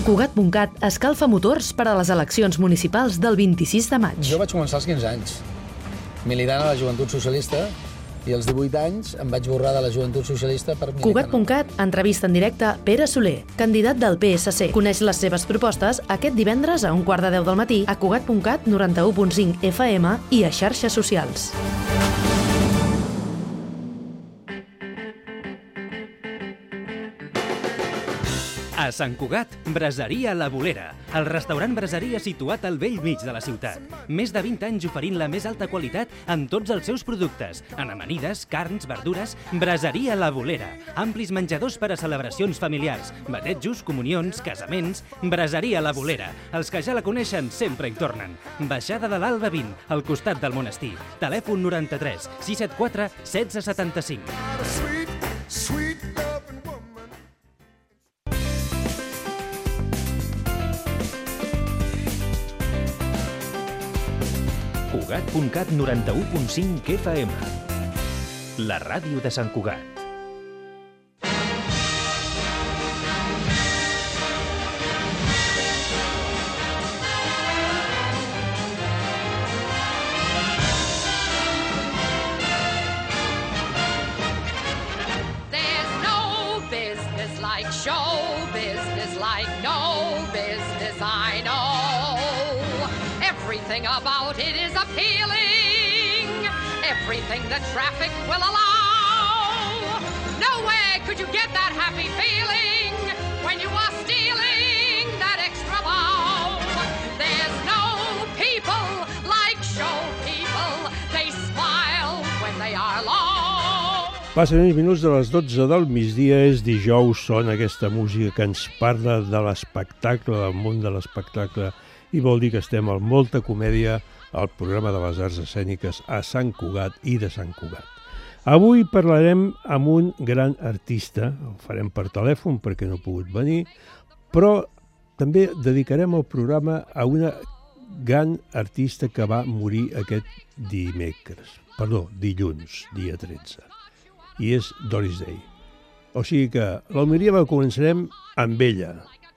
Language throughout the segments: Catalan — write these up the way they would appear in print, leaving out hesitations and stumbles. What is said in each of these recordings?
Cugat.cat escalfa motors per a les eleccions municipals del 26 de maig. Jo vaig començar als 15 anys, militant a la Joventut Socialista, i als 18 anys em vaig borrar de la Joventut Socialista per militar. Cugat.cat entrevista en directe Pere Soler, candidat del PSC. Coneix les seves propostes aquest divendres a 1:15 del matí a Cugat.cat 91.5 FM i a xarxes socials. A Sant Cugat, Braseria La Bolera, el restaurant braseria situat al bell mig de la ciutat. Més de 20 anys oferint la més alta qualitat en tots els seus productes. En amanides, carns, verdures, Braseria La Bolera. Amplis menjadors per a celebracions familiars, batejos, comunions, casaments. Braseria La Bolera. Els que ja la coneixen sempre hi tornen. Baixada de l'Alba 20, al costat del monestir. Telèfon 93 674 1675. Cugat.cat 91.5 FM. La ràdio de Sant Cugat. There's no business like show business, like no business I know. Everything about it is appealing, everything the traffic will allow. Nowhere could you get that happy feeling when you are stealing that extra bow. There's no people like show people, they smile when they are alone. Passen uns minuts de les 12 del migdia, és dijous, sona aquesta música que ens parla de l'espectacle, del món de l'espectacle, i vol dir que estem amb molta comèdia al programa de les arts escèniques a Sant Cugat i de Sant Cugat. Avui parlarem amb un gran artista, el farem per telèfon perquè no ha pogut venir, però també dedicarem el programa a una gran artista que va morir aquest dilluns, dia 13, i és Doris Day. O sigui que l'homilia la començarem amb ella.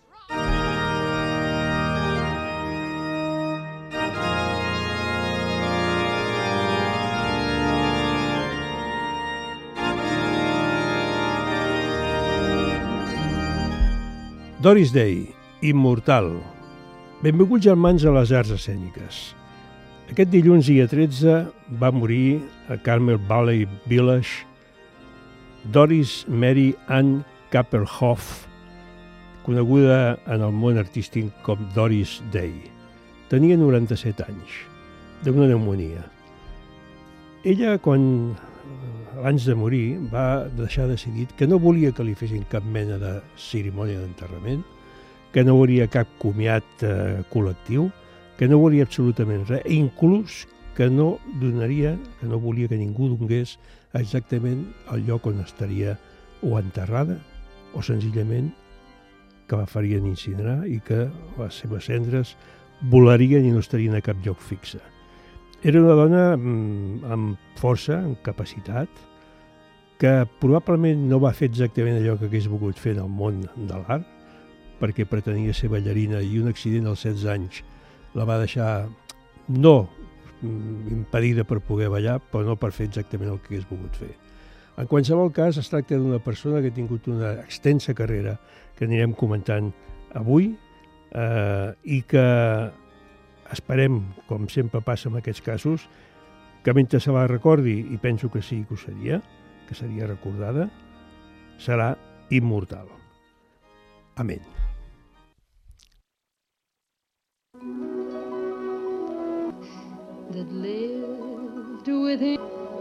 Doris Day, immortal. Benvinguts germans a les arts escèniques. Aquest dilluns, dia 13, va morir a Carmel Valley Village Doris Mary Ann Kappelhoff, coneguda en el món artístic com Doris Day. Tenia 97 anys, d'una pneumònia. Ella, abans de morir, va deixar decidit que no volia que li fessin cap mena de cerimònia d'enterrament, que no volia cap comiat col·lectiu, que no volia absolutament res, inclús que no volia que ningú donés exactament el lloc on estaria o enterrada o senzillament que la farien incinerar i que les seves cendres volarien i no estarien a cap lloc fixe. Era una dona amb força, amb capacitat, que probablement no va fer exactament allò que hagués volgut fer en el món de l'art, perquè pretenia ser ballarina i un accident als 16 anys la va deixar no impedida per poder ballar, però no per fer exactament el que hagués volgut fer. En qualsevol cas, es tracta d'una persona que ha tingut una extensa carrera que anirem comentant avui i que esperem, com sempre passa en aquests casos, que mentre se la recordi, i penso que sí que ho seria, que seria recordada, serà immortal. Amén. That lived within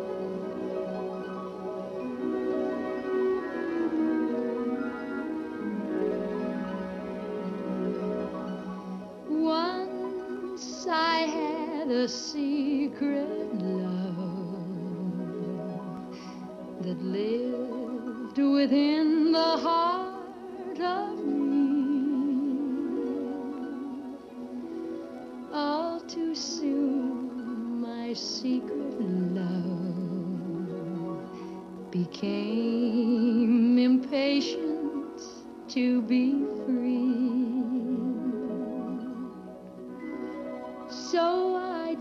once I had a secret love that lived within the heart of me. All too soon my secret love became impatient to be free.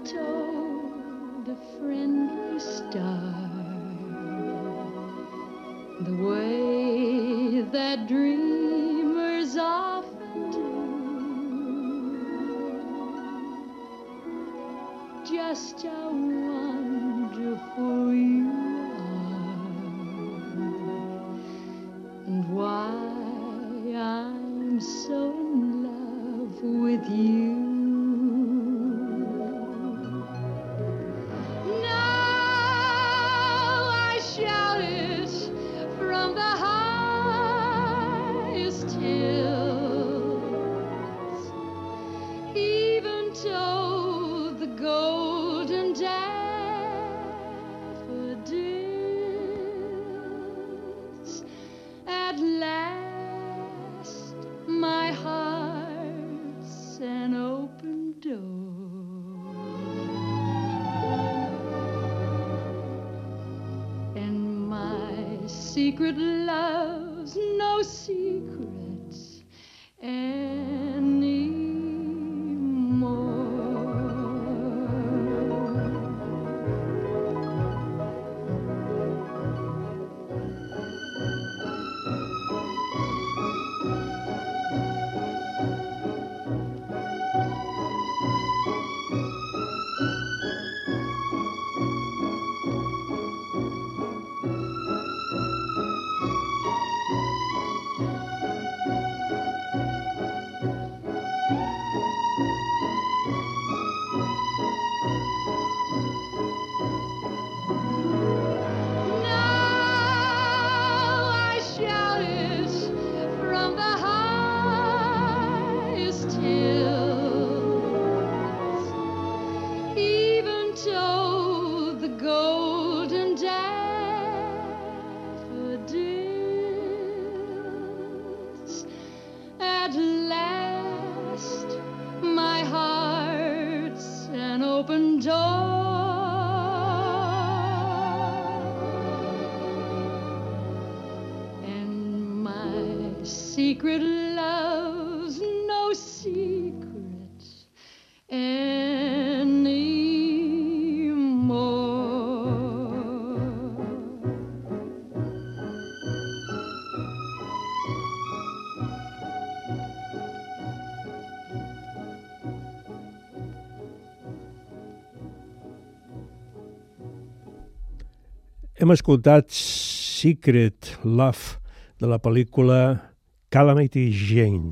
told a friendly star the way that dreamers often do, just how wonderful you are, and why I'm so in love with you. Secret love's no secrets Hem escoltat Secret Love de la pel·lícula Calamity Jane.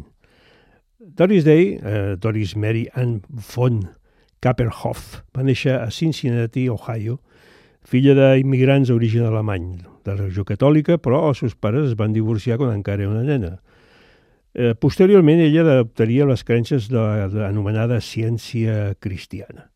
Doris Day, Doris Mary Ann von Kaperhoff, va néixer a Cincinnati, Ohio, filla d'immigrants d'origen alemany, de religió catòlica, però els seus pares es van divorciar quan encara era una nena. Posteriorment, ella adoptaria les creences de l'anomenada ciència cristiana.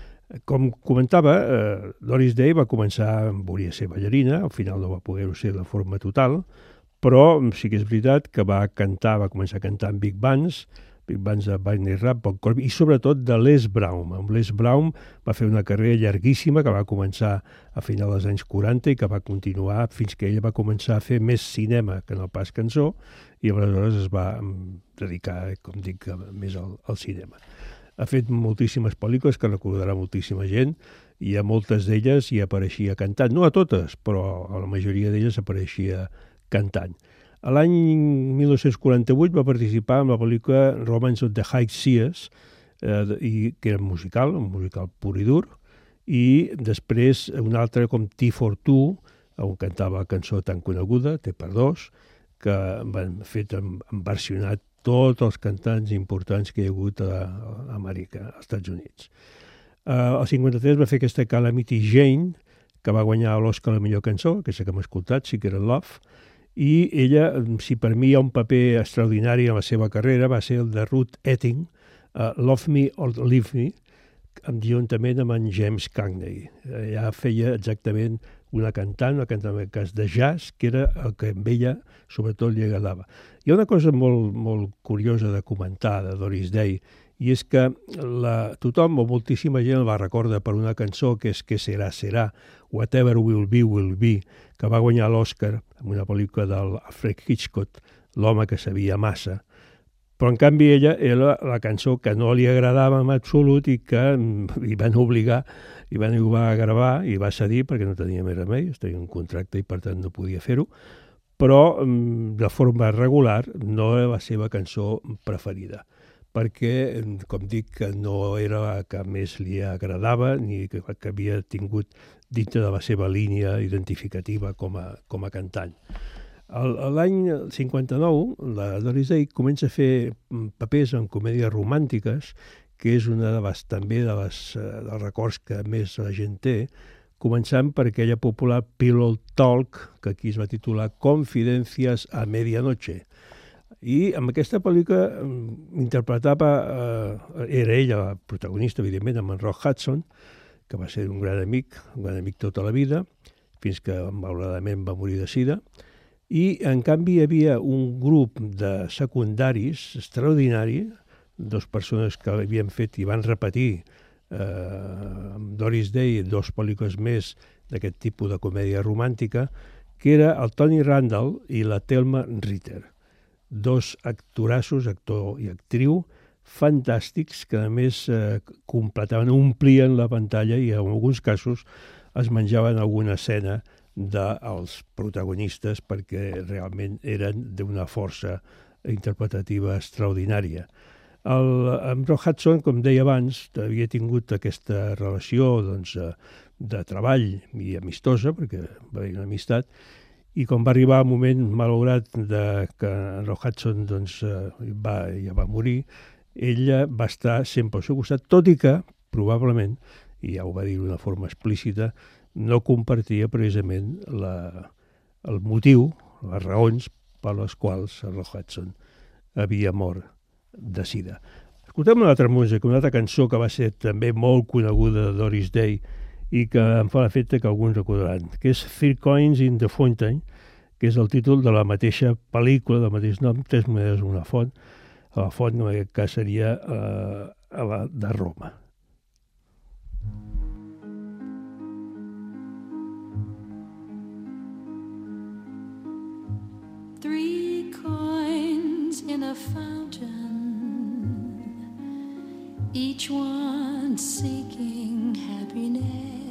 Com comentava, Doris Day va començar, volia ser ballarina, al final no va poder ser de forma total, però sí que és veritat que va començar a cantar en big bands de Barney Rapp, Bob Crosby i sobretot de Les Brown. Amb Les Brown va fer una carrera llarguíssima que va començar a final dels anys 40 i que va continuar fins que ella va començar a fer més cinema que no pas cançó i aleshores es va dedicar, com dic, més al cinema. Ha fet moltíssimes pel·lícules que recordarà moltíssima gent i a moltes d'elles hi apareixia cantant. No a totes, però a la majoria d'elles apareixia cantant. A l'any 1948 va participar en la pel·lícula Romance of the High Seas, que era un musical pur i dur, i després un altre com Tea for Two, on cantava la cançó tan coneguda, Té per dos, que han versionat tots els cantants importants que hi ha hagut a Amèrica, als Estats Units. El 53 va fer aquesta Calamity Jane, que va guanyar l'Oscar a la millor cançó, aquesta que hem escoltat, Secret Love, i ella, si per mi hi ha un paper extraordinari en la seva carrera, va ser el de Ruth Etting, Love Me or Leave Me, juntament amb en James Cagney. Ella feia exactament una cantant en cas de jazz, que era el que amb ella sobretot li agradava. Hi ha una cosa molt curiosa de comentar de Doris Day, i és que tothom o moltíssima gent la recorda per una cançó que és Que serà, serà, Whatever Will Be, que va guanyar l'Oscar en una pel·lícula d'Alfred Hitchcock, L'home que sabia massa. Però, en canvi, ella era la cançó que no li agradava en absolut i que li van obligar a gravar i va cedir perquè no tenia més remei, tenia un contracte i per tant no podia fer-ho, però de forma regular no era la seva cançó preferida, perquè, com dic, que no era la que més li agradava ni que havia tingut dintre de la seva línia identificativa com a cantant. L'any 59, la Doris Day comença a fer papers en comèdies romàntiques, que és una també dels records que més la gent té, començant per aquella popular Pillow Talk, que aquí es va titular Confidencias a Medianoche. I amb aquesta pel·lícula interpretava, era ella la protagonista, evidentment, amb en Rock Hudson, que va ser un gran amic tota la vida, fins que malauradament va morir de sida. I, en canvi, hi havia un grup de secundaris extraordinari, dues persones que havien fet i van repetir amb Doris Day 2 pel·lícules més d'aquest tipus de comèdia romàntica, que era el Tony Randall i la Thelma Ritter. 2 actorassos, actor i actriu, fantàstics, que a més completaven, omplien la pantalla i en alguns casos es menjaven alguna escena dels protagonistes perquè realment eren d'una força interpretativa extraordinària. Amb Rock Hudson, com deia abans, havia tingut aquesta relació de treball i amistosa, perquè va haver una amistat, i quan va arribar el moment malaurat que Rock Hudson ja va morir, ella va estar sempre al seu costat, tot i que, probablement, i ja ho va dir d'una forma explícita, no compartia precisament el motiu, les raons per les quals Rock Hudson havia mort de sida. Escoltem una altra música, una altra cançó que va ser també molt coneguda de Doris Day i que em fa l'efecte que alguns recordaran, que és Three Coins in the Fountain, que és el títol de la mateixa pel·lícula, del mateix nom, 3 monedes en una font. La font, en aquest cas, seria la de Roma. Three coins in a fountain, each one seeking happiness,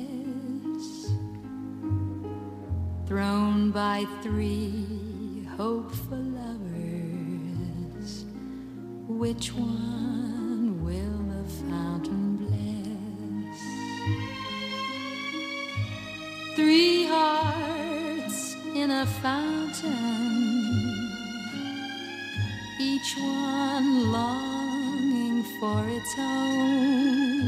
thrown by 3 hopeful lovers. Which one will the fountain bless? 3 hearts in a fountain, each one longing for its own.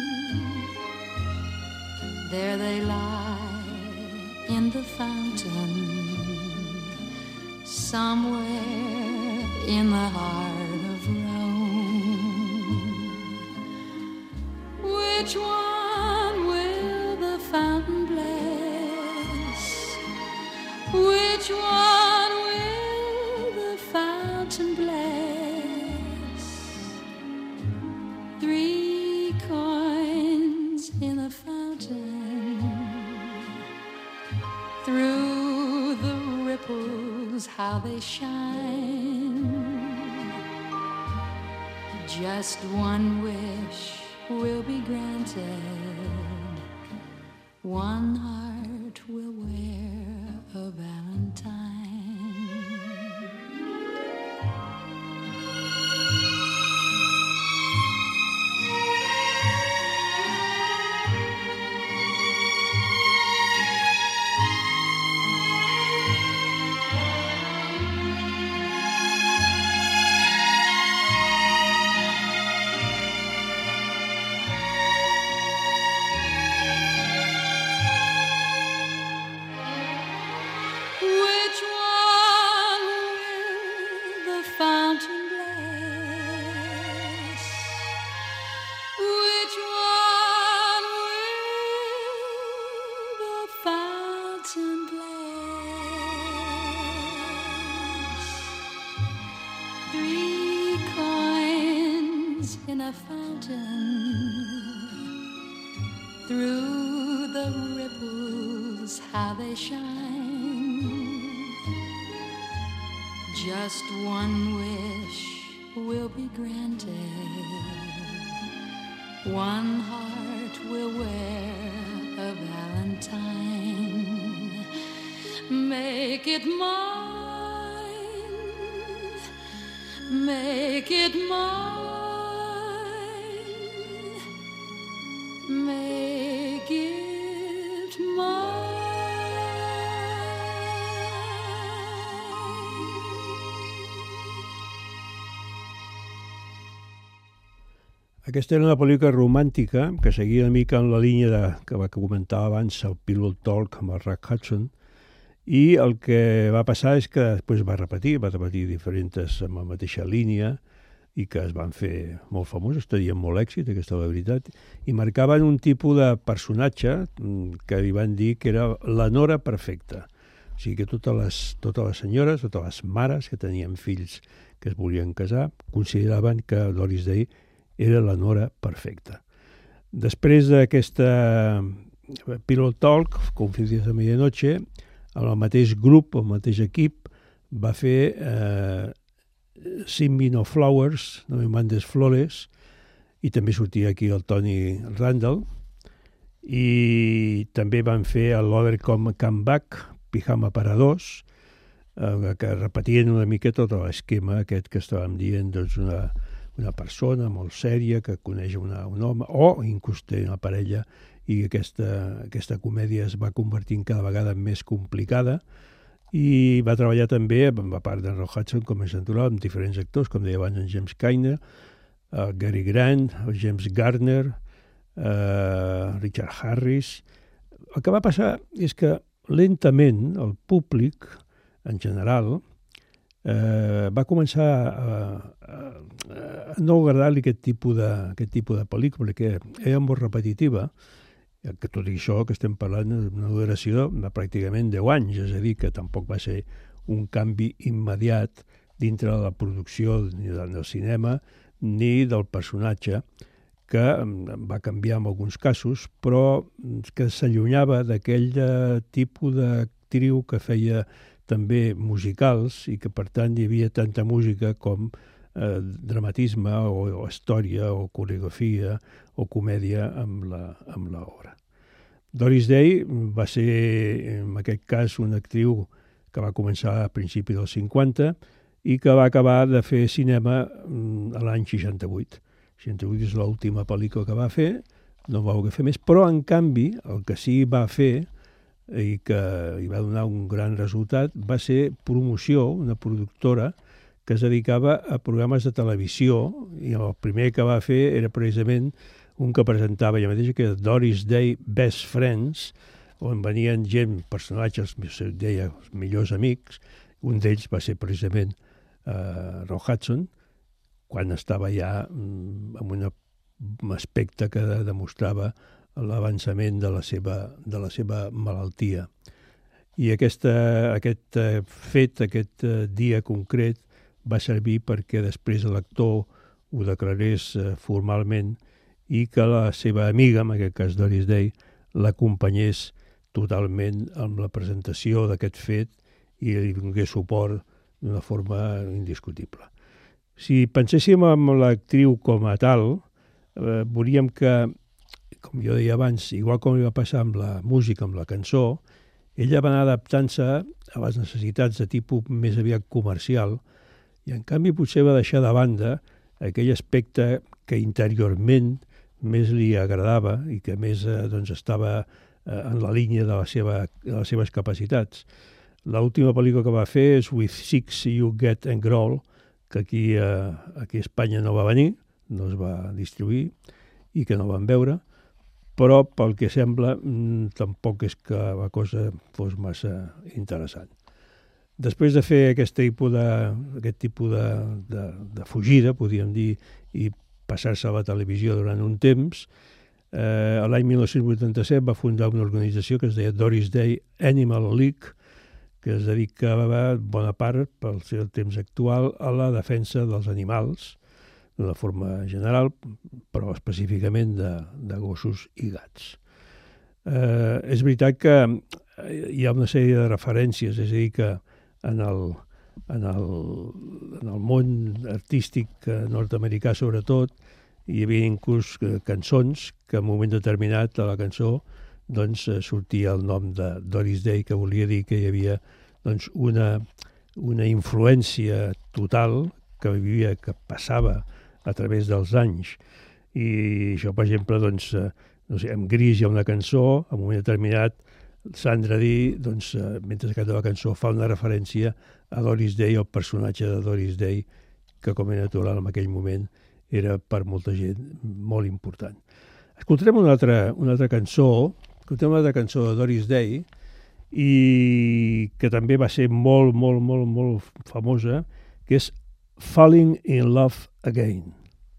There they lie in the fountain, somewhere in the heart of Rome. Which one will the fountain bless? Which one will the fountain bless? 3 coins in a fountain, through the ripples how they shine. Just one wish will be granted, one heart will wear a valentine. Through the ripples how they shine. Just one wish will be granted. One heart will wear a valentine. Make it mine, make it mine, make it mine. Aquesta era una pel·lícula romàntica que seguia una mica en la línia que comentava abans el Pillow Talk amb el Rock Hudson, i el que va passar és que després va repetir diferents amb la mateixa línia i que es van fer molt famosos, tenien molt èxit, aquesta és la veritat, i marcaven un tipus de personatge que li van dir que era la nora perfecta. O sigui que totes les senyores, totes les mares que tenien fills que es volien casar, consideraven que Doris Day era la nora perfecta. Després d'aquesta Pillow Talk, Confidencias de Medianoche, el mateix grup, el mateix equip, va fer Sing Me No Flowers, No Me Mandes Flores, i també sortia aquí el Tony Randall, i també van fer l'Other Come Back, Pijama para dos, que repetien una mica tot l'esquema aquest que estàvem dient, doncs una persona molt sèria que coneix un home, o inclús té una parella, i aquesta comèdia es va convertint cada vegada més complicada, i va treballar també, a part de Rock Hudson, com és natural, amb diferents actors, com deia abans en James Kiner, Gary Grant, James Gardner, Richard Harris. El que va passar és que lentament el públic, en general, va començar a no agradar-li aquest tipus de pel·lícula, perquè era molt repetitiva, que tot i això que estem parlant d'una duració de pràcticament 10 anys, és a dir, que tampoc va ser un canvi immediat dintre de la producció ni del cinema ni del personatge, que va canviar en alguns casos, però que s'allunyava d'aquell tipus d'actriu que feia també musicals i que, per tant, hi havia tanta música com dramatisme o història o coreografia o comèdia amb l'obra. Doris Day va ser, en aquest cas, una actriu que va començar a principi dels 50 i que va acabar de fer cinema a l'any 68. 68 és l'última pel·lícula que va fer, no va voler fer més, però, en canvi, el que sí va fer i que hi va donar un gran resultat va ser promoció, una productora que es dedicava a programes de televisió, i el primer que va fer era precisament un que presentava ella mateixa, que era Doris Day Best Friends, on venien gent, personatges, deia, els millors amics. Un d'ells va ser precisament Rock Hudson, quan estava ja en un aspecte que demostrava l'avançament de la seva malaltia. I aquest fet, aquest dia concret, va servir perquè després l'actor ho declarés formalment i que la seva amiga, en aquest cas Doris Day, l'acompanyés totalment amb la presentació d'aquest fet i li donés suport d'una forma indiscutible. Si penséssim en l'actriu com a tal, veuríem que, com jo deia abans, igual com li va passar amb la música, amb la cançó, ella va anar adaptant-se a les necessitats de tipus més aviat comercial i, en canvi, potser va deixar de banda aquell aspecte que interiorment més li agradava i que més estava en la línia de les seves capacitats. L'última pel·lícula que va fer és With Six You Get and Growl, que aquí a Espanya no va venir, no es va distribuir i que no van veure, però pel que sembla tampoc és que la cosa fos massa interessant. Després de fer aquest tipus de fugida, podríem dir, i passar-se a la televisió durant un temps, l'any 1987 va fundar una organització que es deia Doris Day Animal League, que es dedicava bona part, pel seu temps actual, a la defensa dels animals, d'una forma general, però específicament de gossos i gats. És veritat que hi ha una sèrie de referències, és a dir, que en en el món artístic nord-americà sobretot, hi havia inclús cançons que en un moment determinat a la cançó doncs, sortia el nom de Doris Day, que volia dir que hi havia doncs, una influència total que passava a través dels anys. I això, per exemple, doncs, no sé, en Gris hi ha una cançó, en un moment determinat, Sandra Dee, doncs, mentre canta la cançó, fa una referència a Doris Day, el personatge de Doris Day, que com era natural en aquell moment era per molta gent molt important. Escoltarem una altra cançó de Doris Day, i que també va ser molt, molt, molt, molt famosa, que és Falling in Love Again.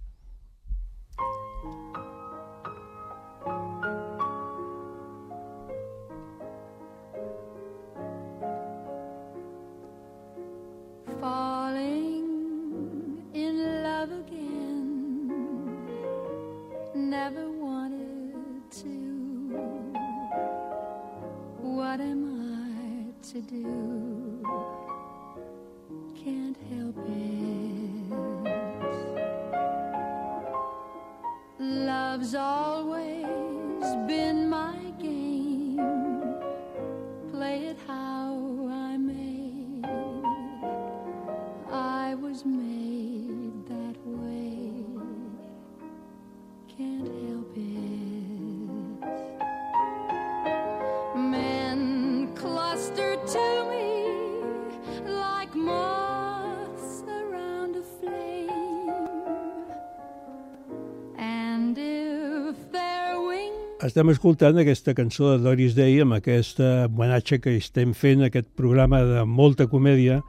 Love's always been my game. Play it how I may. I was made that way. Can't help it. Men cluster to me like moths around a flame. And if their wings... Estem escoltant aquesta cançó de Doris Day amb aquesta homenatge que estem fent, aquest programa de molta comèdia,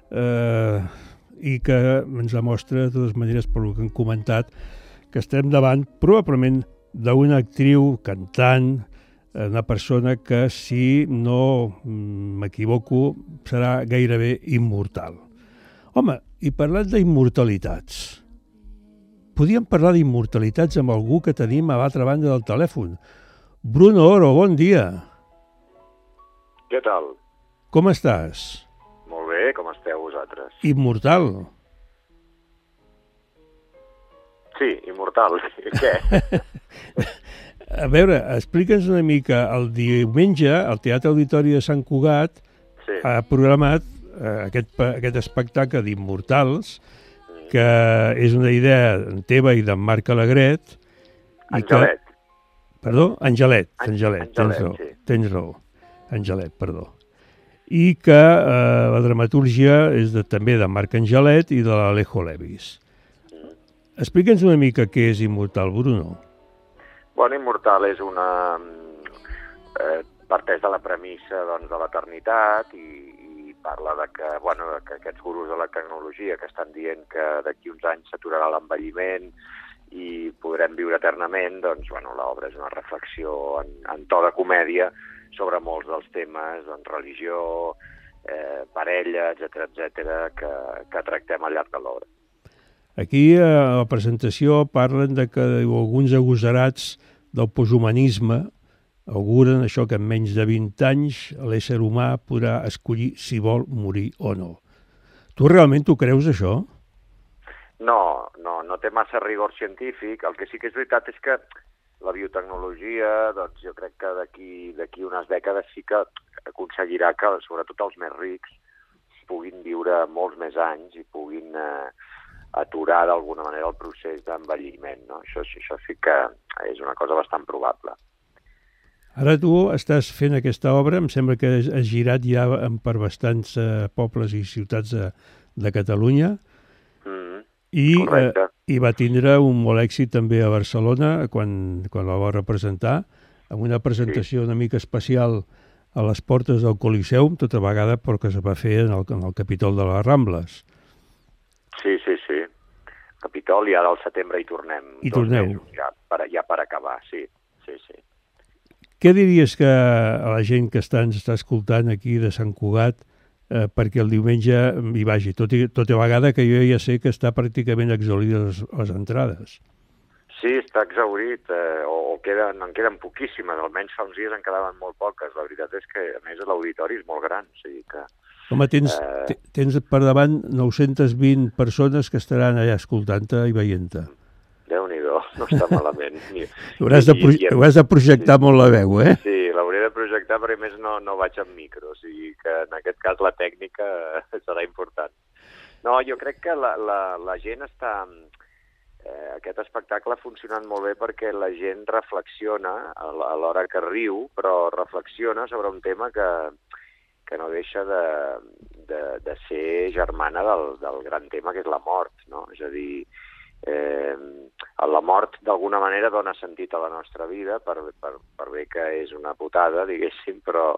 i que ens demostra de totes maneres, per lo que hem comentat, que estem davant probablement d'una actriu, cantant, una persona que, si no m'equivoco, serà gairebé immortal. Home, i parlant d'immortalitats, podíem parlar d'immortalitats amb algú que tenim a l'altra banda del telèfon. Bruno Oro, bon dia. Què tal? Com estàs? Molt bé, com esteu vosaltres? Immortal. Sí, immortal. Què? A veure, explica'ns una mica. El diumenge, al Teatre Auditori de Sant Cugat, Sí. ha programat aquest espectacle d'Immortals, que és una idea teva i d'en Marc Alegret. Angelet. Perdó? Angelet, Angelet, tens raó. sí. Tens raó. Angelet, perdó. I que la dramatúrgia és també de Marc Angelet i de l'Alejo Levis. Explica'ns una mica què és Immortal, Bruno. Bueno, Immortal és una... parteix de la premissa doncs, de l'eternitat i parla de que, bueno, que aquests gurus de la tecnologia que estan dient que d'aquí uns anys s'aturarà l'envelliment i podrem viure eternament, doncs, bueno, l'obra és una reflexió en to de comèdia sobre molts dels temes, doncs, religió, parella, etc que tractem al llarg de l'obra. Aquí, a la presentació, parlen de que alguns agosarats del posthumanisme auguren això, que en menys de 20 anys l'ésser humà podrà escollir si vol morir o no. Tu realment t'ho creus, això? No té massa rigor científic. El que sí que és veritat és que la biotecnologia, doncs jo crec que d'aquí unes dècades sí que aconseguirà que, sobretot els més rics, puguin viure molts més anys i puguin aturar d'alguna manera el procés d'envelliment, no? Això sí que és una cosa bastant probable. Ara tu estàs fent aquesta obra, em sembla que has girat ja per bastants pobles i ciutats de Catalunya, i va tindre un molt èxit també a Barcelona quan la va representar, amb una presentació una mica especial a les portes del Coliseum, tota vegada perquè es va fer en el Capitol de les Rambles. Sí. Capitol, i ara al setembre hi tornem. I torneu. Ja per acabar, sí. Què diries que a la gent que ens està escoltant aquí de Sant Cugat, perquè el diumenge hi vagi, tot i vegada que jo ja sé que està pràcticament exhaurides les entrades? Sí, està exhaurit, en queden poquíssimes, almenys fa uns dies en quedaven molt poques. La veritat és que, a més, l'auditori és molt gran, o sigui que Home, tens per davant 920 persones que estaran allà escoltant-te i veient-te. Déu-n'hi-do, no està malament. Hauràs de projectar molt la veu, eh? Sí, l'hauré de projectar, perquè més no vaig amb micro, o sigui que en aquest cas la tècnica serà important. No, jo crec que la gent està... Aquest espectacle ha funcionat molt bé perquè la gent reflexiona a l'hora que riu, però reflexiona sobre un tema que no deixa de ser germana del gran tema que és la mort, no? És a dir, la mort d'alguna manera dona sentit a la nostra vida, per bé que és una putada, diguéssim, però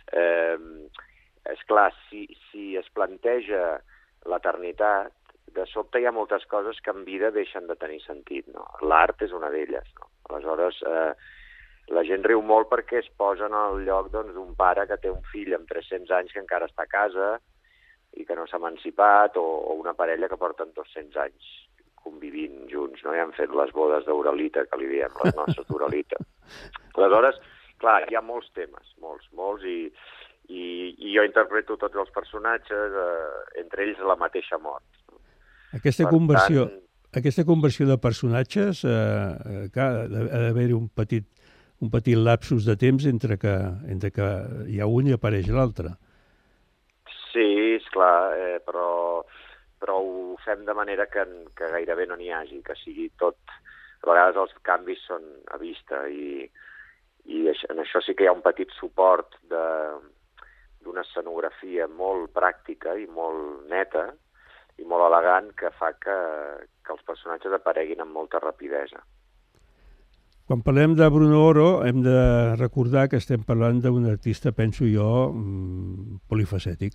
és clar, si es planteja l'eternitat, de sobte hi ha moltes coses que en vida deixen de tenir sentit, no? L'art és una d'elles, no? Aleshores, la gent riu molt perquè es posa en el lloc d'un pare que té un fill amb 300 anys que encara està a casa i que no s'ha emancipat, o una parella que porten 200 anys convivint junts, no? I han fet les bodes d'Uralita, que li diem, les nostres d'Uralita. Aleshores, clar, hi ha molts temes, molts, i jo interpreto tots els personatges, entre ells la mateixa mort. Aquesta conversió de personatges, ha d'haver-hi un petit lapsus de temps entre que hi ha un i apareix l'altre. Sí, esclar, però ho fem de manera que gairebé no n'hi hagi, que sigui tot... A vegades els canvis són a vista i en això sí que hi ha un petit suport d'una escenografia molt pràctica i molt neta i molt elegant que fa que els personatges apareguin amb molta rapidesa. Quan parlem de Bruno Oro hem de recordar que estem parlant d'un artista, penso jo, polifacètic.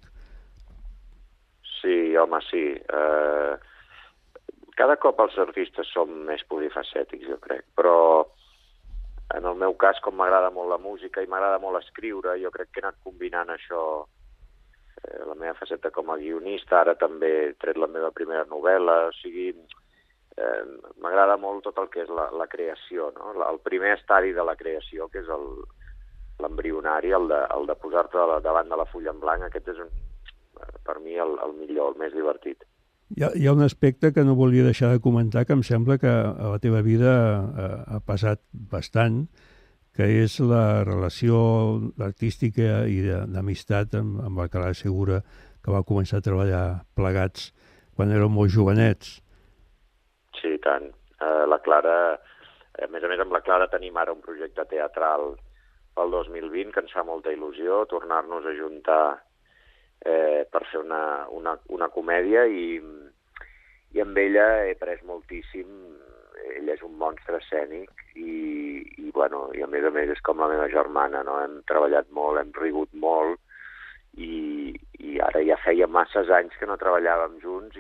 Sí, home, sí. Cada cop els artistes són més polifacètics, jo crec, però en el meu cas, com m'agrada molt la música i m'agrada molt escriure, jo crec que he anat combinant això, la meva faceta com a guionista, ara també he tret la meva primera novel·la, o sigui, m'agrada molt tot el que és la creació, no? El primer estadi de la creació, que és l'embrionari, el de posar-te davant de la fulla en blanc, aquest és per mi el millor, el més divertit. Hi ha un aspecte que no volia deixar de comentar, que em sembla que a la teva vida ha passat bastant, que és la relació artística i d'amistat amb la Clara Segura, que va començar a treballar plegats quan éreu molt jovenets. Sí, tant. La Clara, a més amb la Clara tenim ara un projecte teatral pel 2020 que ens fa molta il·lusió, tornar-nos a juntar per fer una comèdia i amb ella he après moltíssim. Ella és un monstre escènic i a més és com la meva germana, no? Hem treballat molt, hem rigut molt i ara ja feia masses anys que no treballàvem junts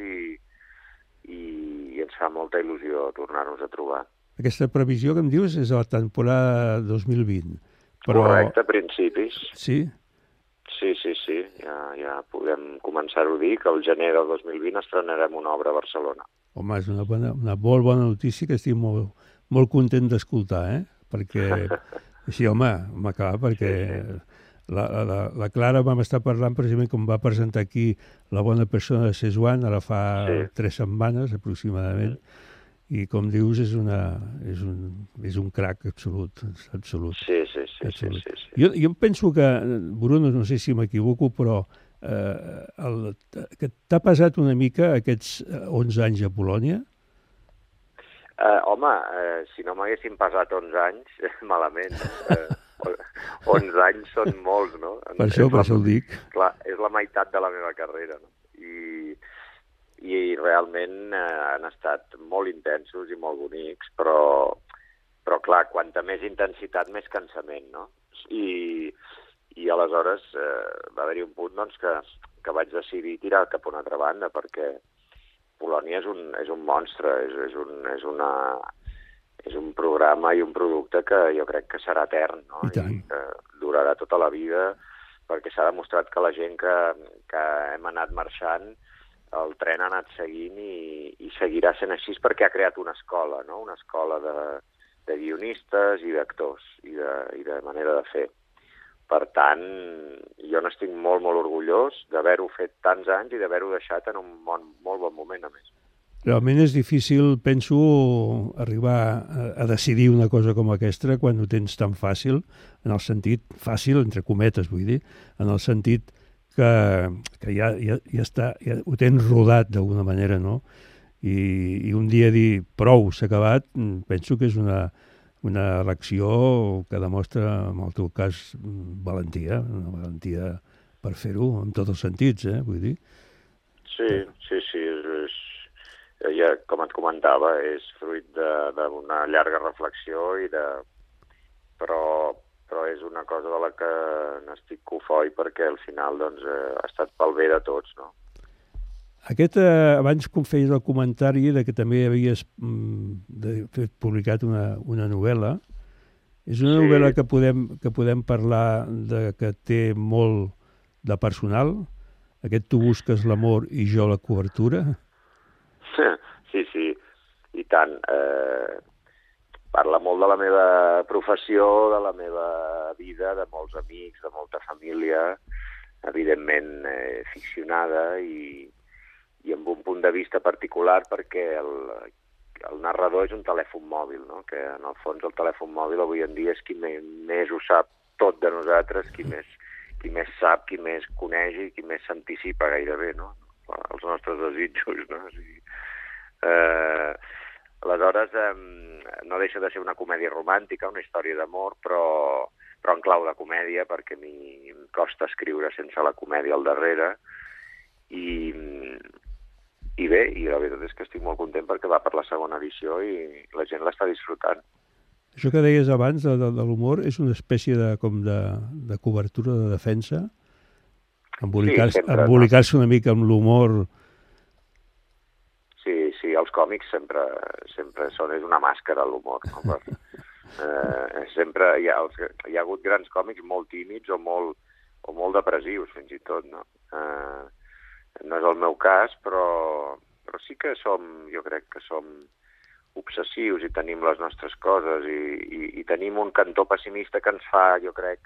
i ens fa molta il·lusió tornar-nos a trobar. Aquesta previsió que em dius és la temporada 2020. Però... Correcte, a principis. Sí? Sí. Ja podem començar-ho a dir, que al gener del 2020 estrenarem una obra a Barcelona. Home, és una molt bona notícia que estic molt content d'escoltar, perquè sí, home, clar, perquè la Clara vam estar parlant precisament com va presentar aquí La bona persona de Szechuan, ara fa 3 setmanes aproximadament, i com dius és un crac absolut. Sí. Jo penso que, Bruno, no sé si m'equivoco, però que t'ha pesat una mica aquests 11 anys a Polònia? Home, si no m'haguessin passat 11 anys, malament. 11 anys són molts, no? Per això ho dic. Clar, és la meitat de la meva carrera, no? I realment han estat molt intensos i molt bonics, però clar, quanta més intensitat, més cansament, no? I aleshores va haver-hi un punt doncs, que vaig decidir tirar cap a una altra banda, perquè Polònia és un monstre, és un programa i un producte que jo crec que serà etern, no? I que durarà tota la vida, perquè s'ha demostrat que la gent que hem anat marxant, el tren ha anat seguint i seguirà sent així perquè ha creat una escola, no? Una escola de guionistes i d'actors i de manera de fer. Per tant, jo n'estic molt, molt orgullós d'haver-ho fet tants anys i d'haver-ho deixat en un molt bon moment, a més. Realment és difícil, penso, arribar a decidir una cosa com aquesta quan ho tens tan fàcil, en el sentit, fàcil, entre cometes, vull dir, en el sentit que ja està, ja ho tens rodat d'alguna manera, no? I un dia dir prou, s'ha acabat, penso que és una elecció que demostra, en el teu cas, valentia, una valentia per fer-ho, en tots els sentits, vull dir. Sí. Ja, com et comentava, és fruit d'una llarga reflexió però és una cosa de la que n'estic cofoi perquè al final doncs, ha estat pel bé de tots, no? Abans com feies el comentari de que també havies publicat una novel·la. És una novel·la que podem parlar de que té molt de personal? Aquest tu busques l'amor i jo la cobertura? Sí, i tant. Parla molt de la meva professió, de la meva vida, de molts amics, de molta família, evidentment ficcionada i amb un punt de vista particular perquè el narrador és un telèfon mòbil, no? Que en el fons el telèfon mòbil avui en dia és qui més ho sap tot de nosaltres, qui més sap, qui més coneix i qui més s'anticipa gairebé, no? Els nostres desitjos, no? O sigui, aleshores no deixa de ser una comèdia romàntica, una història d'amor, però en clau de comèdia, perquè a mi em costa escriure sense la comèdia al darrere, i bé, i la veritat és que estic molt content perquè va per la segona edició i la gent l'està disfrutant. Això que deies abans de l'humor és una espècie de cobertura de defensa? Embolicar-se una mica amb l'humor? Sí, els còmics sempre són, és una màscara, l'humor, no? Sempre hi ha hagut grans còmics molt tímids o molt depressius, fins i tot, no? No és el meu cas, però sí que jo crec que som obsessius i tenim les nostres coses i tenim un cantó pessimista que ens fa, jo crec,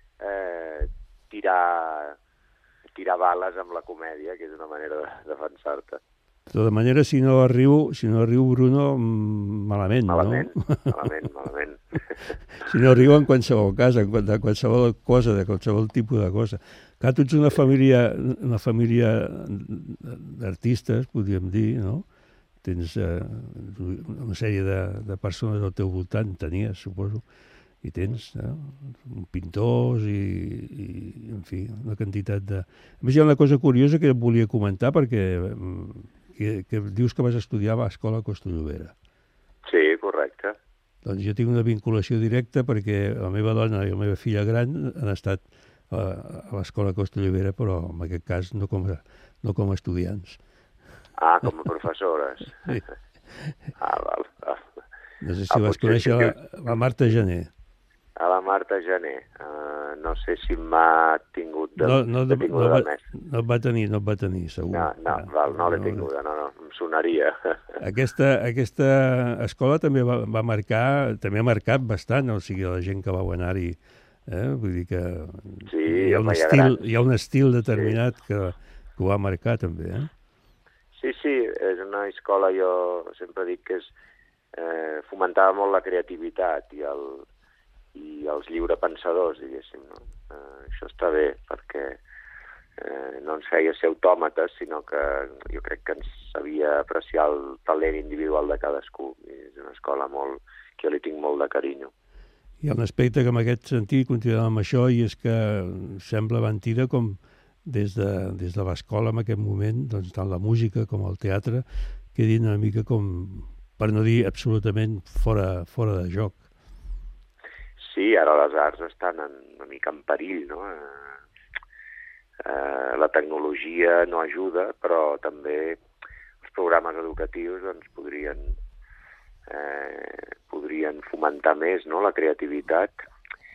tirar bales amb la comèdia, que és una manera de defensar-te. De tota manera, si no riu Bruno, malament, no? Malament. Si no riu en qualsevol cas, de qualsevol cosa, de qualsevol tipus de cosa. Clar, tu ets una família d'artistes, podríem dir, no? Tens una sèrie de persones al teu voltant, tenies, suposo, i tens pintors i en fi, una quantitat de... A més, hi ha una cosa curiosa que volia comentar, perquè que dius que vas estudiar a l'Escola Costa Llobera. Sí, correcte. Doncs jo tinc una vinculació directa perquè la meva dona i la meva filla gran han estat a l'Escola Costa Llobera, però en aquest cas no com a estudiants. Ah, com a professores. Sí. Val. No sé si vas conèixer la Marta Jané. A la Marta Jané. No sé si m'ha tingut de més. No et va tenir, segur. No l'he tinguda, no, em sonaria. Aquesta escola també va marcar, també ha marcat bastant, o sigui, la gent que va anar-hi, vull dir que sí, hi ha un estil determinat que ho va marcar també, Sí, és una escola, jo sempre dic que fomentava molt la creativitat i els lliurepensadors, diguéssim, no? Això està bé, perquè no ens feia ser autòmates, sinó que jo crec que ens sabia apreciar el talent individual de cadascú. I és una escola que jo li tinc molt de carinyo. Hi ha un aspecte que en aquest sentit continuem amb això, i és que sembla mentida com des de l'escola en aquest moment, doncs, tant la música com el teatre quedin una mica com, per no dir absolutament fora de joc. Sí, ara les arts estan una mica en perill, no? La tecnologia no ajuda, però també els programes educatius doncs, podrien fomentar més, no?, la creativitat.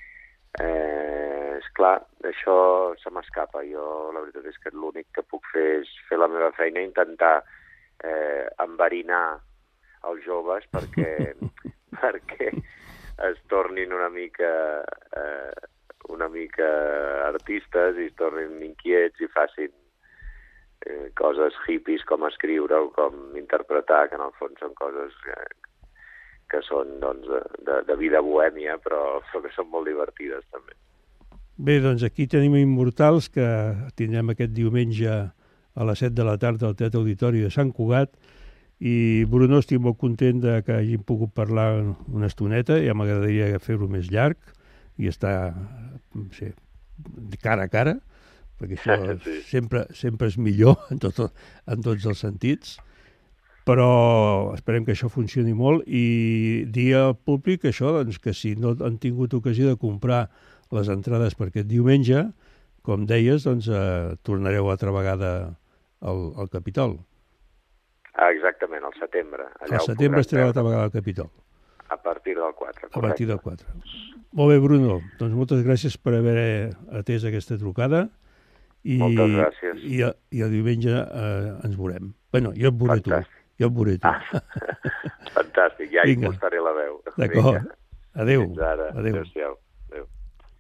Esclar, això se m'escapa. Jo la veritat és que l'únic que puc fer és fer la meva feina i intentar enverinar els joves perquè es tornin una mica una mica artistes i es tornin inquiets i facin coses hippies com escriure o com interpretar, que en el fons són coses que són doncs, de vida bohèmia, però que són molt divertides també. Bé, doncs aquí tenim Immortals, que tindrem aquest diumenge a les 7 de la tarda al Teatre Auditori de Sant Cugat, i Bruno, estic molt content que hàgim pogut parlar una estoneta, ja m'agradaria fer-ho més llarg i estar cara a cara, perquè això sí. sempre és millor en tots els sentits, però esperem que això funcioni molt i dir al públic això, doncs, que si no han tingut ocasió de comprar les entrades per aquest diumenge, com deies, doncs, tornareu altra vegada al Capitol. Exactament, al setembre. Al setembre estarà altra vegada al Capitol. A partir del 4. A partir del 4. Molt bé, Bruno. Doncs moltes gràcies per haver atès aquesta trucada. Moltes gràcies. I el diumenge ens veurem. Bueno, jo et veuré tu. Jo et veuré tu. Fantàstic, ja impostaré la veu. D'acord. Adéu. Fins ara. Adéu. Adéu-siau. Adéu.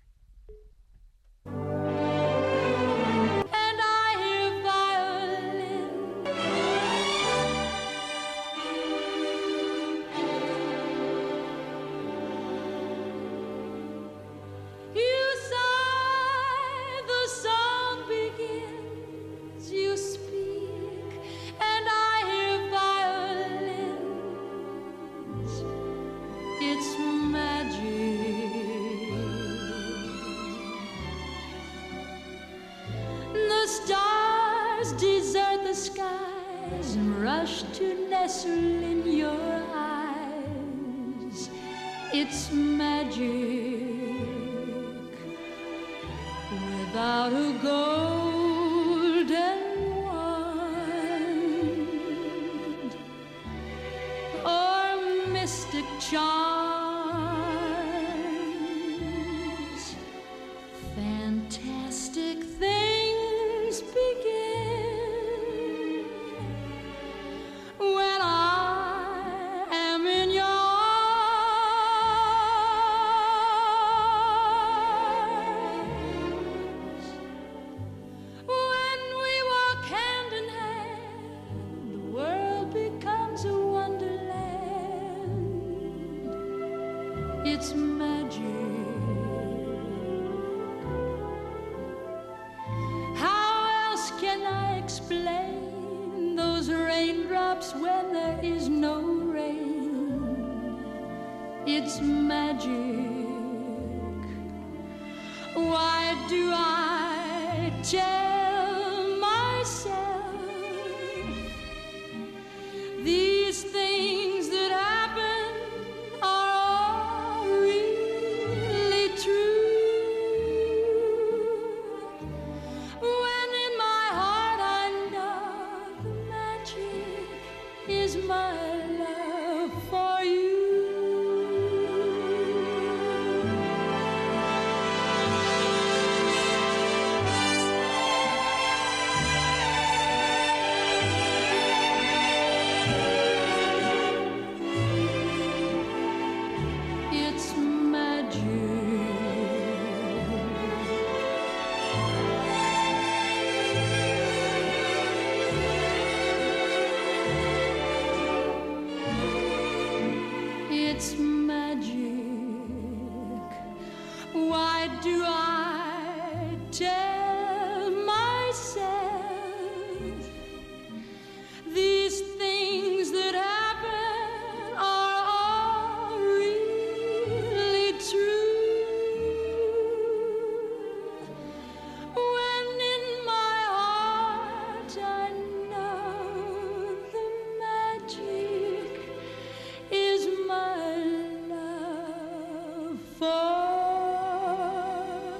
And I hear violin. You sigh, the song begins, you speak, and I hear violins. It's magic. The stars desert the skies and rush to nestle in your eyes. It's magic. Without a golden wand or mystic charms, fantastic things begin when I am in your arms. When we walk hand in hand, the world becomes a wonderland. It's magic. How else can I explain those raindrops when there is no rain? It's magic. Why do I tell myself these things that happen are all really true? When in my heart I know the magic is my love for you. It's magic. It's magic. Why do I tell myself these things that happen are all really true? When in my heart I know the magic is my love for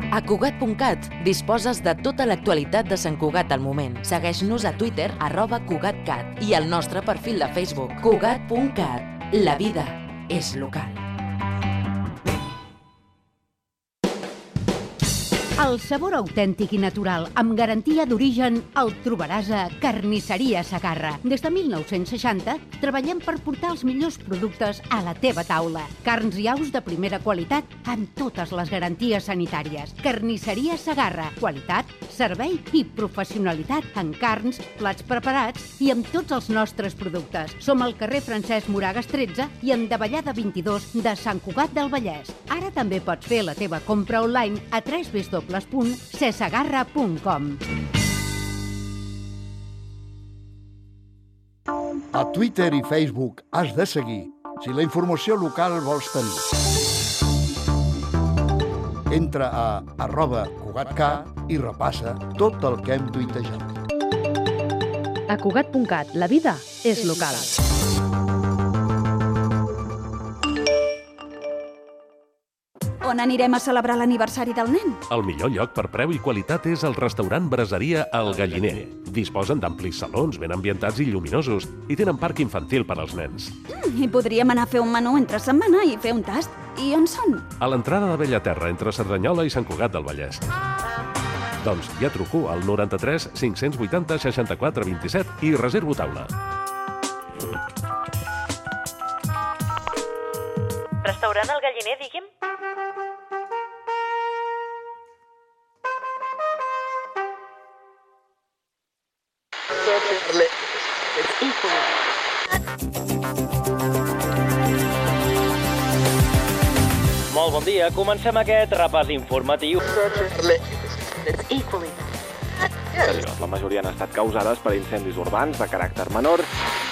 A Cugat.cat disposes de tota l'actualitat de Sant Cugat al moment. Segueix-nos a Twitter, @CugatCat, i al nostre perfil de Facebook, Cugat.cat. La vida és local. El sabor autèntic i natural, amb garantia d'origen, el trobaràs a Carnisseria Segarra. Des de 1960 treballem per portar els millors productes a la teva taula. Carns i aus de primera qualitat amb totes les garanties sanitàries. Carnisseria Segarra. Qualitat, servei i professionalitat en carns, plats preparats i amb tots els nostres productes. Som al carrer Francesc Moragas 13 i en Davallada 22 de Sant Cugat del Vallès. Ara també pots fer la teva compra online a www.cesegarra.com. A Twitter i Facebook has de seguir si la informació local vols tenir. Entra a @CugatCat i repassa tot el que hem tuitejat. A Cugat.cat, la vida és local. On anirem a celebrar l'aniversari del nen? El millor lloc per preu i qualitat és el restaurant Braseria El Galliner. Disposen d'amplis salons ben ambientats i lluminosos i tenen parc infantil per als nens. I podríem anar a fer un menú entre setmana i fer un tast. I on són? A l'entrada de Bellaterra, entre Cerdanyola i Sant Cugat del Vallès. Doncs ja truco al 93 580 64 27 i reservo taula. Restaurant El Galliner, digui'm? Molt bon dia, comencem aquest repàs informatiu. La majoria han estat causades per incendis urbans de caràcter menor.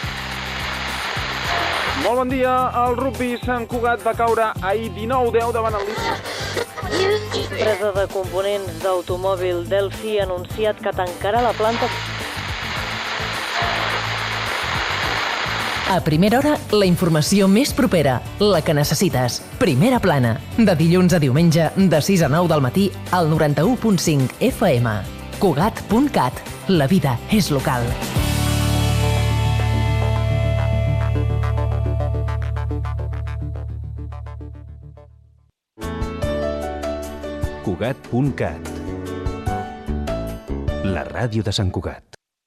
Molt bon dia, el rugby Sant Cugat va caure ahir 19-10 davant el Líder. Empresa de components d'automòbil Delphi ha anunciat que tancarà la planta. A primera hora, la informació més propera, la que necessites. Primera plana, de dilluns a diumenge, de 6 a 9 del matí, al 91.5 FM. Cugat.cat, la vida és local. Cugat.cat, la ràdio de Sant Cugat.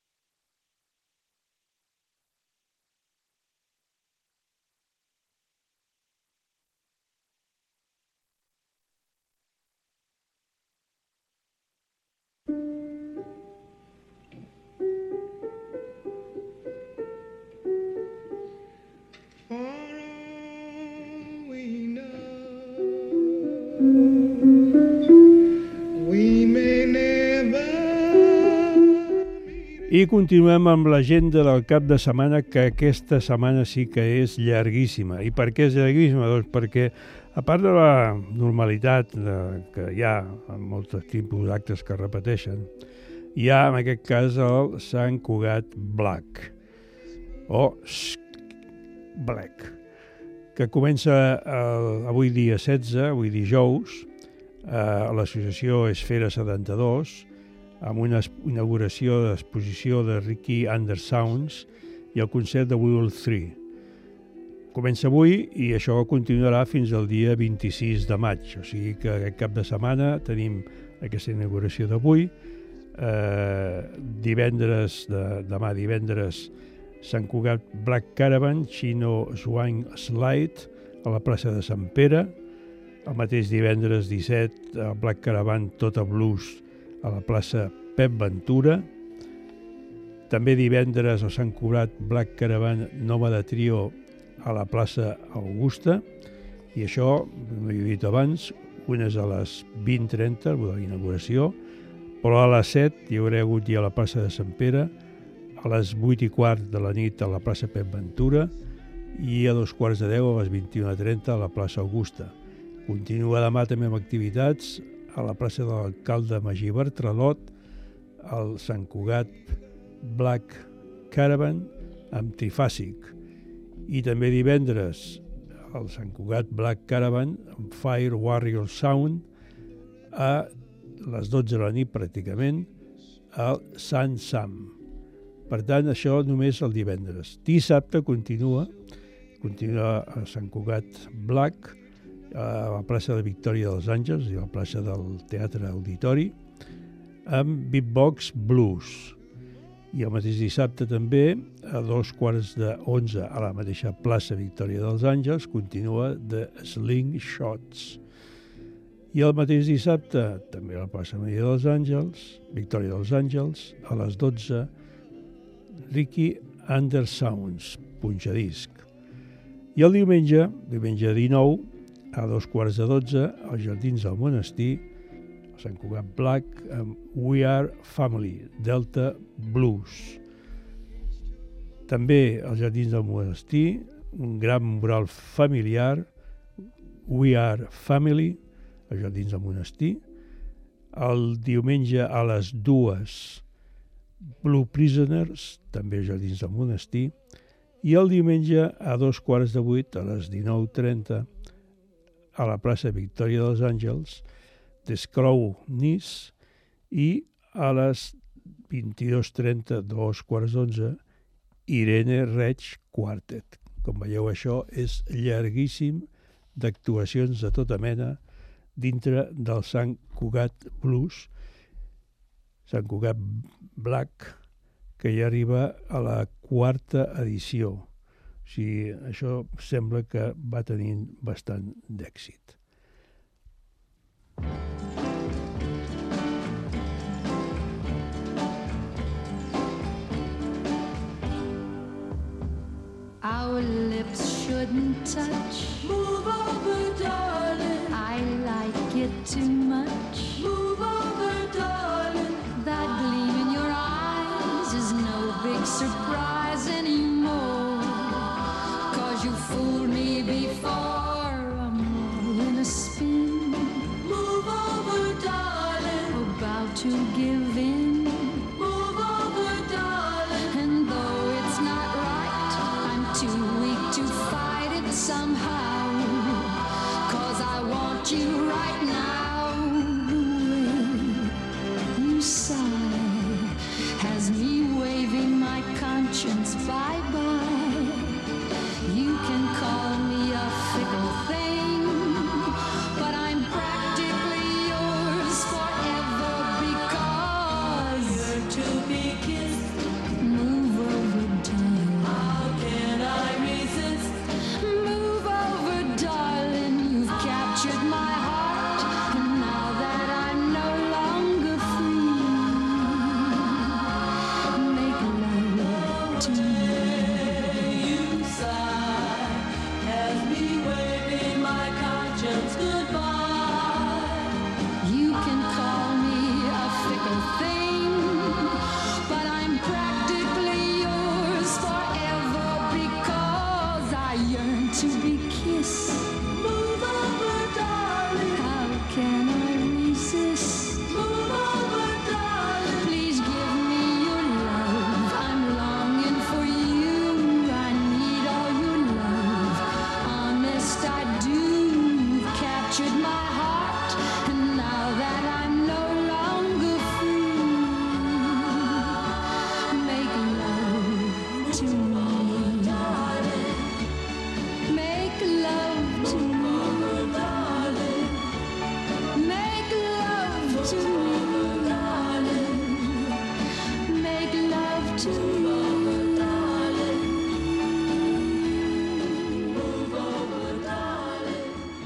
I continuem amb l'agenda del cap de setmana, que aquesta setmana sí que és llarguíssima. I per què és llarguíssima? Doncs perquè, a part de la normalitat que hi ha en molts tipus d'actes que repeteixen, hi ha, en aquest cas, el Sant Cugat Black, o Black, que comença avui dia 16, avui dijous, a l'associació Esfera 72, amb una inauguració d'exposició de Ricky Undersounds i el concert de We Will 3. Comença avui i això continuarà fins al dia 26 de maig, o sigui que aquest cap de setmana tenim aquesta inauguració d'avui. Demà divendres, Sant Cugat Black Caravan, Chino Swing Slide, a la plaça de Sant Pere. El mateix divendres 17, Black Caravan Tota Blues, a la plaça Pep Ventura. També divendres el Sant Cugat Black Caravan Nòmada Trio a la plaça Augusta. I això, no he dit abans, una és a les 20:30, la inauguració, però a les 7 hi haurà hagut ja a la plaça de Sant Pere, a les 8:15 de la nit a la plaça Pep Ventura i a 2:15 a les 21:30 a la plaça Augusta. Continua demà també amb activitats a la plaça de l'alcalde Magí Bertralot, al Sant Cugat Black Caravan amb Trifàsic. I també divendres al Sant Cugat Black Caravan amb Fire Warrior Sound a les 12 de la nit pràcticament al Sant Sam. Per tant, això només el divendres. Dissabte continua a Sant Cugat Black, a la plaça de Victòria dels Àngels i a la plaça del Teatre Auditori, amb Beatbox Blues. I el mateix dissabte també, a 11:15 a la mateixa plaça Victòria dels Àngels, continua The Slingshots. I el mateix dissabte, també a la plaça Victòria dels Àngels, a les 12, Ricky Undersounds, punxadisc. I el diumenge 19, a 11:15, als Jardins del Monestir, a Sant Cugat Black, amb We Are Family, Delta Blues. També als Jardins del Monestir, un gran mural familiar, We Are Family, als Jardins del Monestir. El diumenge a les 2, Blue Prisoners, també als Jardins del Monestir. I el diumenge a 7:15, a les 19:30, a la plaça Victòria dels Àngels, The Scrow Nis, i a les 22:30, 2:15, Irene Reig Quartet. Com veieu, això és llarguíssim d'actuacions de tota mena dintre del Sant Cugat Blues, Sant Cugat Black, que ja arriba a la 4ª edició. O sigui, això sembla que va tenint bastant d'èxit. Our lips shouldn't touch. Move over, darling. I like it too much. Move over, darling. That gleam in your eyes is no big surprise anymore. 'Cause you fooled me before. I'm all in a spin. Move over, darling. About to give in. Move over, darling. And though it's not right, I'm too weak to fight it somehow. 'Cause I want you right now. The way you sigh has me waving my conscience bye-bye. You can call me a fickle thing, but I'm practically yours forever because you're to be kissed. Move over, darling. How can I resist? Move over, darling. You've captured my heart, and now that I'm no longer free, make love to me. You sigh as me waving my conscience goodbye. You can call me a fickle thing, but I'm practically yours forever because I yearn to be kissed. Move over, darling. How can I resist? Move over, darling. Please give me your love. I'm longing for you. I need all your love. Honest, I do. You've captured my heart, and now that I'm no longer free, make love to me. Make love to me, darling. Make love to me, darling. Make love to me, darling. Move over, darling.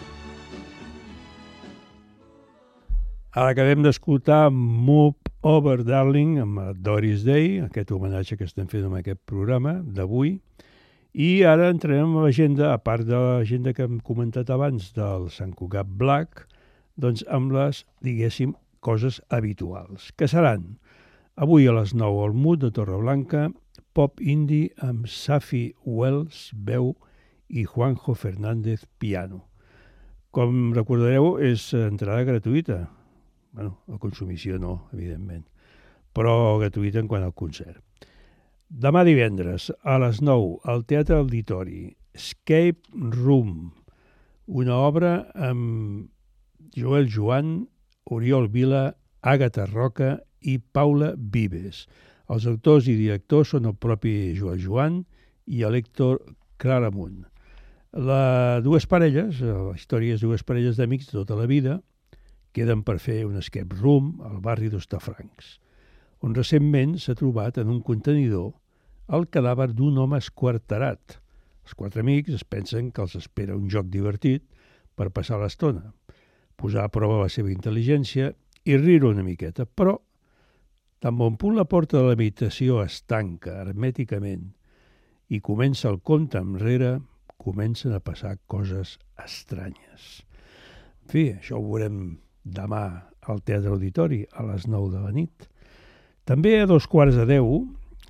Ara acabem d'escoltar Move Over Darling amb Doris Day, aquest homenatge que estem fent amb aquest programa d'avui. I ara entrarem a l'agenda, a part de l'agenda que hem comentat abans del Sant Cugat Black, doncs amb les, diguéssim, coses habituals, que seran avui a les 9 al MUT de Torreblanca, pop indie amb Safi Wells, veu, i Juanjo Fernández, piano. Com recordareu, és entrada gratuïta. Bueno, la consumició no, evidentment, però gratuïta en quant al concert. Demà divendres, a les 9, al Teatre Auditori, Escape Room, una obra amb Joel Joan, Oriol Vila, Àgata Roca i Paula Vives. Els autors i directors són el propi Joan Joan i l'Héctor Claramunt. La història és dues parelles d'amics de tota la vida, queden per fer un escape room al barri d'Hostafrancs, on recentment s'ha trobat en un contenidor el cadàver d'un home esquarterat. Els quatre amics es pensen que els espera un joc divertit per passar l'estona, posar a prova la seva intel·ligència i riure una miqueta, però tan bon punt la porta de l'habitació es tanca hermèticament i comença el compte enrere, comencen a passar coses estranyes. En fi, això ho veurem demà al Teatre Auditori a les 9 de la nit. També a 9:15,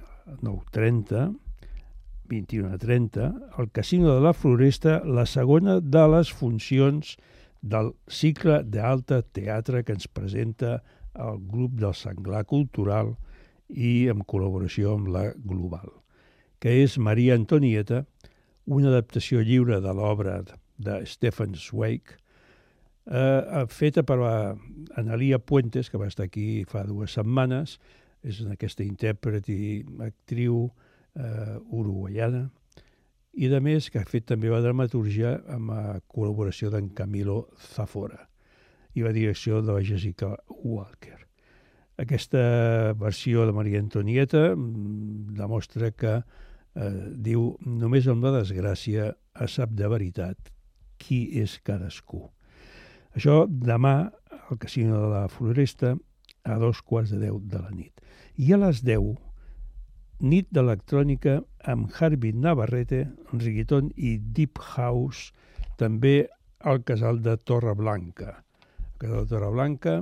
9:30, 21:30, al Casino de la Floresta, la segona de les funcions del cicle d'alta teatre que ens presenta el grup del Senglar Cultural i en col·laboració amb la Global, que és Maria Antonieta, una adaptació lliure de l'obra de Stefan Zweig, feta per Analia Puentes, que va estar aquí fa 2 setmanes. És aquesta intèrpret i actriu uruguaiana, i a més que ha fet també la dramatúrgia amb la col·laboració d'en Camilo Zafora i la direcció de la Jessica Walker. Aquesta versió de Maria Antonieta demostra que diu: només amb la desgràcia es sap de veritat qui és cadascú. Això demà al Casino de la Floresta a 9:15 de la nit. I a les 10, nit d'electrònica amb Harvey Navarrete, reggaeton i deep house, també al Casal de Torreblanca. El Casal de Torreblanca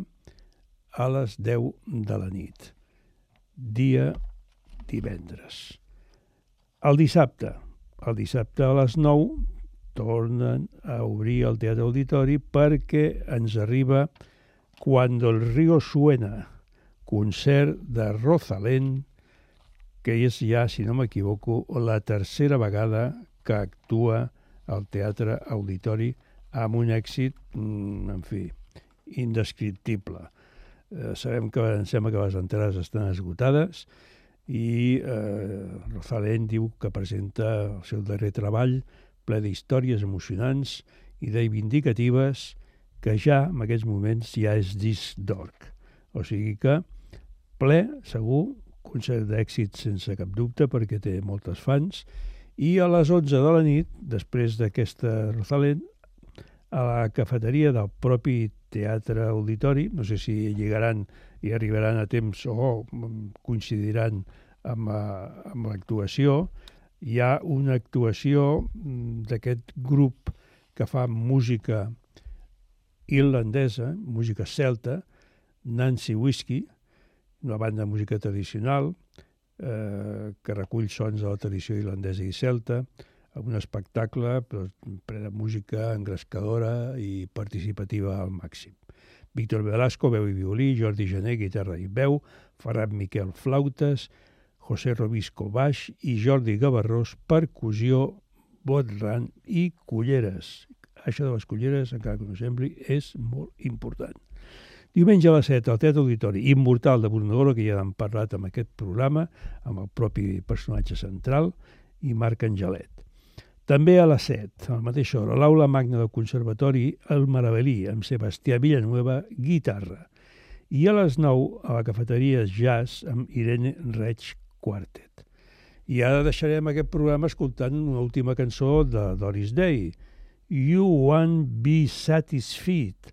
a les 10 de la nit. Dia divendres. El dissabte a les 9 tornen a obrir el Teatre Auditori perquè ens arriba Cuando el río suena, concert de Rosalén, que és ja, si no m'equivoco, la tercera vegada que actua al Teatre Auditori amb un èxit, en fi, indescriptible. Sabem que em sembla que les entrades estan esgotades i Rosalén diu que presenta el seu darrer treball ple d'històries emocionants i reivindicatives que ja, en aquests moments, ja és disc d'or. O sigui que ple, segur, concert d'èxit sense cap dubte perquè té moltes fans, i a les 11 de la nit, després d'aquesta Rosalén, a la cafeteria del propi Teatre Auditori, no sé si lligaran i arribaran a temps o coincidiran amb l'actuació, hi ha una actuació d'aquest grup que fa música irlandesa, música celta, Nancy Whiskey, una banda de música tradicional que recull sons de la tradició irlandesa i celta, amb un espectacle ple de música engrescadora i participativa al màxim. Víctor Velasco, veu i violí, Jordi Gené, guitarra i veu, Ferran Miquel, flautes, José Robisco, baix i Jordi Gavarrós, percussió, botran i culleres. Això de les culleres, encara que no sembli, és molt important. Diumenge a les 7 al Teatre Auditori, Immortal de Brunagoro, que ja hem parlat amb aquest programa, amb el propi personatge central, i Marc Angelet. També a les 7, a la mateixa hora, a l'Aula Magna del Conservatori, El Maravelí, amb Sebastià Villanueva, guitarra. I a les 9, a la cafeteria Jazz, amb Irene Reig Quartet. I ara deixarem aquest programa escoltant una última cançó de Doris Day, You Won't Be Satisfied,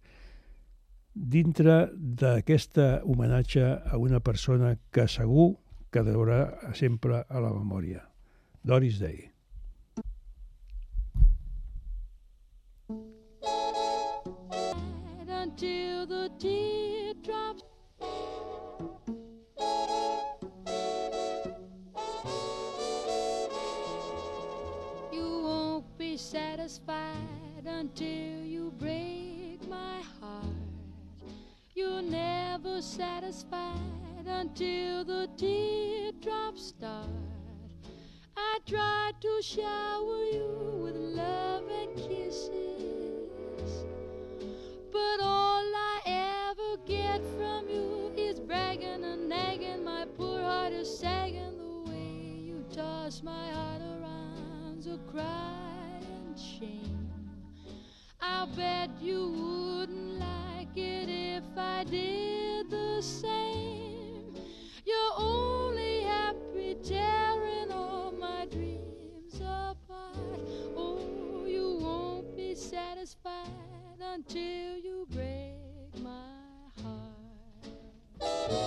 dintre d'aquesta homenatge a una persona que segur quedarà sempre a la memòria. Doris Day. Until the teardrops you won't be satisfied until you break my heart. You're never satisfied until the teardrops start. I tried to shower you with love and kisses, but all I ever toss my heart around so cry and shame. I'll bet you wouldn't like it if I did the same. You're only happy tearing all my dreams apart. Oh, you won't be satisfied until you break my heart.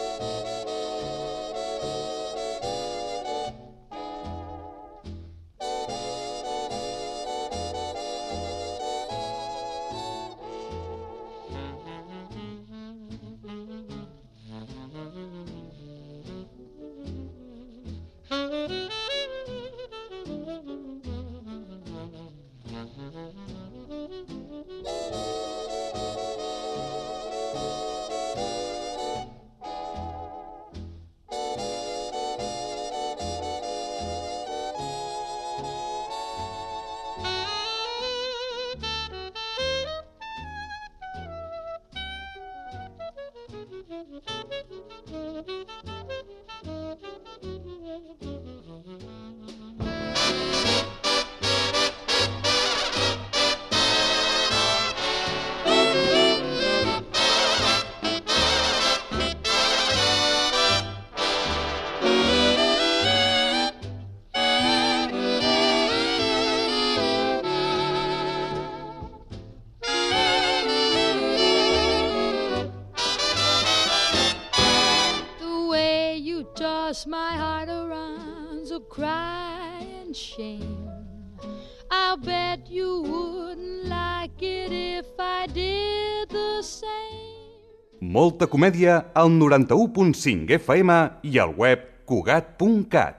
Toss my heart around so cry and shame. I'll bet you wouldn't like it if I did the same. Molta comèdia al 91.5 FM i al web Cugat.cat.